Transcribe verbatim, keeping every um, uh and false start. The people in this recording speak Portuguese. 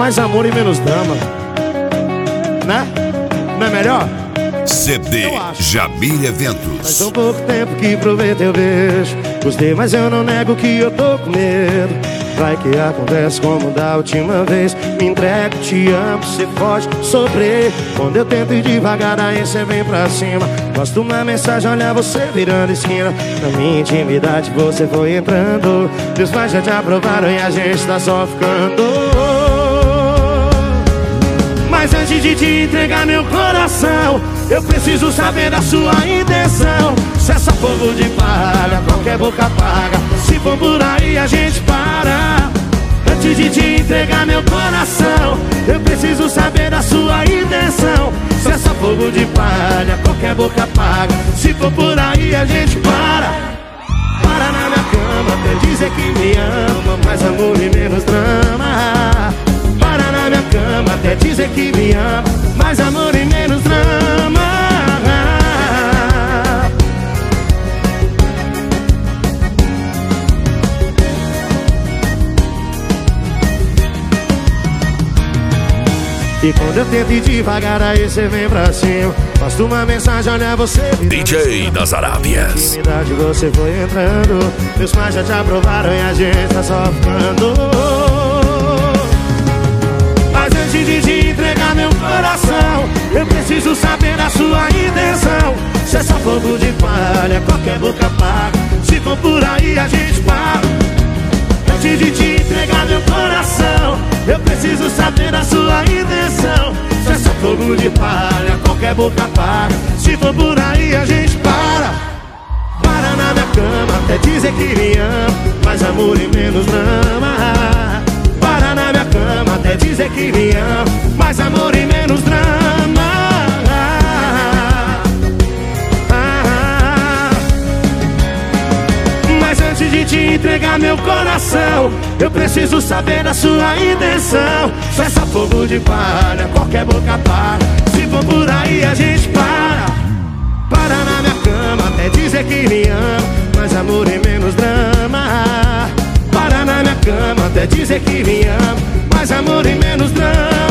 mais amor e menos drama. Né? Não é melhor? C D Jamil Eventos. Faz tão pouco tempo que provei teu beijo. Gostei, mas eu não nego que eu tô com medo. Vai que acontece como da última vez. Me entrego, te amo, cê pode sofrer. Quando eu tento ir devagar, aí cê vem pra cima. Gosto uma mensagem, olha você virando esquina. Na minha intimidade você foi entrando. Meus pais já te aprovaram e a gente tá só ficando. Mas antes de te entregar meu coração, eu preciso saber da sua intenção. Se é só fogo de palha, qualquer boca paga. Se for por aí a gente para. Antes de te entregar meu coração, eu preciso saber da sua intenção. Se é só fogo de palha, qualquer boca paga. Se for por aí a gente para. Para na minha cama até dizer que me ama, mais amor e menos drama. Para na minha cama até dizer que me ama, mais amor e menos drama. E quando eu tento ir devagar, aí cê vem pra cima. Posto uma mensagem, olha você D J das Arábias. Na intimidade você foi entrando. Meus pais já te aprovaram e a gente tá só ficando. Mas antes de te entregar meu coração, eu preciso saber da sua intenção. Se é só fogo de palha, qualquer boca paga. Se for por aí a gente para. Antes de te entregar meu coração, eu preciso saber da sua intenção. Se é só fogo de palha, qualquer boca paga. Se for por aí a gente para. Para na minha cama até dizer que me ama, mais amor e menos drama. Para na minha cama até dizer que me ama, mais amor e menos drama. Mas antes de te entregar meu coração, eu preciso saber da sua intenção. Se é só fogo de palha, qualquer boca para. Se for por aí a gente para. Para na minha cama até dizer que me ama, mais amor e menos drama. Para na minha cama até dizer que me ama, mais amor e menos drama.